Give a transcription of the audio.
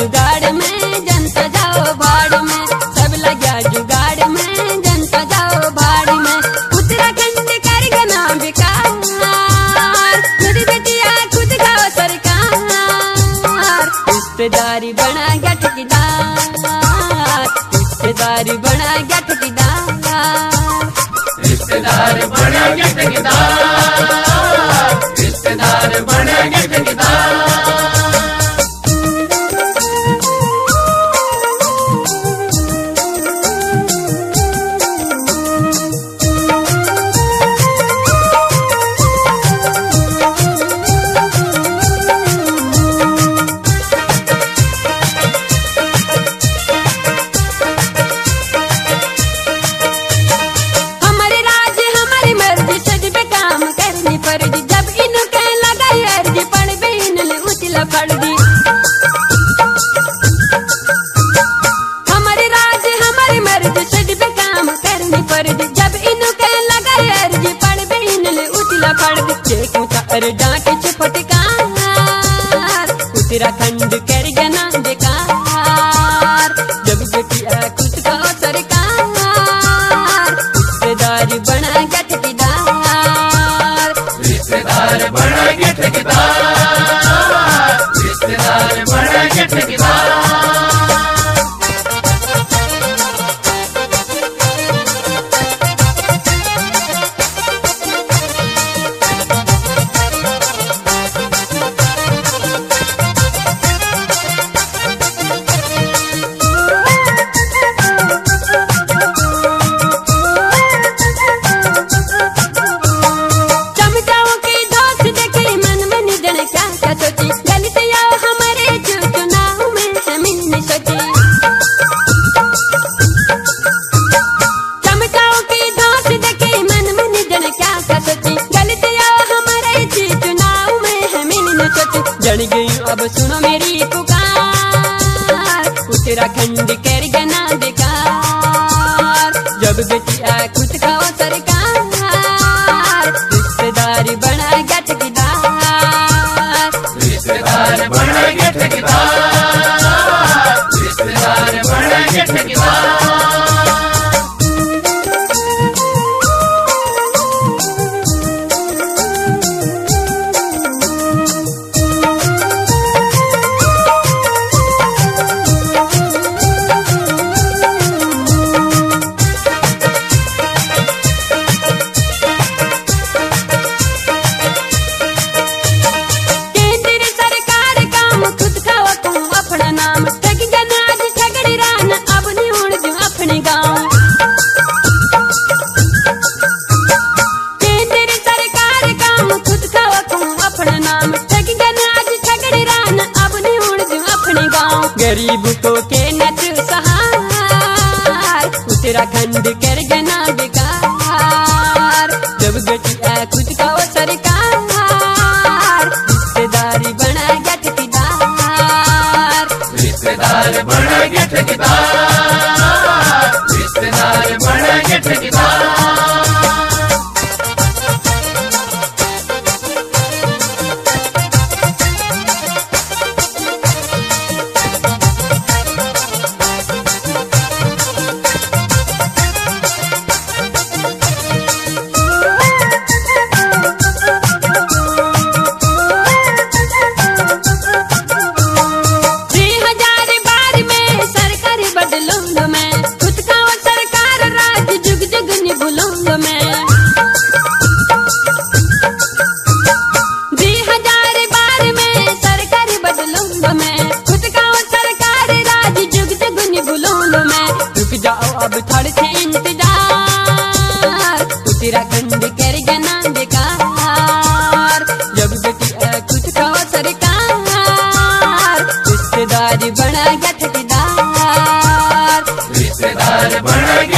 जुगाड़ में जनता जाओ भाड़ में, सब लगा जुगाड़ में जनता जाओ भाड़ में। उत्तराखंड कर गना बेकार, मेरी बेटिया खुद खाओ सरकार। रिश्तेदारी बना गया ठेकेदार, रिश्तेदारी बना गया ठेकेदार, रिश्तेदार बना गया ठेकेदार, रिश्तेदार बना गया ठेकेदार। जब इनके लगा अर्जी पड़ भी इनले उतला पड़ दी। हमारे राज हमारी मर्जी सज पे काम करनी पड़ दी, जब इनके लगा अर्जी पड़ भी इनले उतला पड़ दी। चेक उतार डांट फटकार, उत्तराखंड कर गना बेकार, जब बेटिया खुद का सरकार। रिश्तेदारी बना गया ठेकेदार, रिश्तेदार बना गया ठेकेदार, रिश्तेदार बना गया ठेकेदार। जड़ गई अब सुनो मेरी पुकार, उत्तराखंड कर गना बेकार, जब बेटिया खुद खाओ सरकार। रिश्तेदारी बना गया ठेकेदार, रिश्तेदार बना गया ठेकेदार, रिश्तेदार बना गया ठेकेदार। गरीब को के नच सहार, उत्तराखंड कर गना बेकार, जब बेटिया खुद का सरकार। रिश्तेदारी बना गया ठेकेदार, रिश्तेदार बना गया ठेकेदार, रिश्तेदार बना गया ठेकेदार। अब थोड़े से इंतजार, उत्तराखंड कर गना बेकार, जब बेटिया खुद खाओ सरकार। रिश्तेदारी बना गया ठेकेदार, रिश्तेदार बना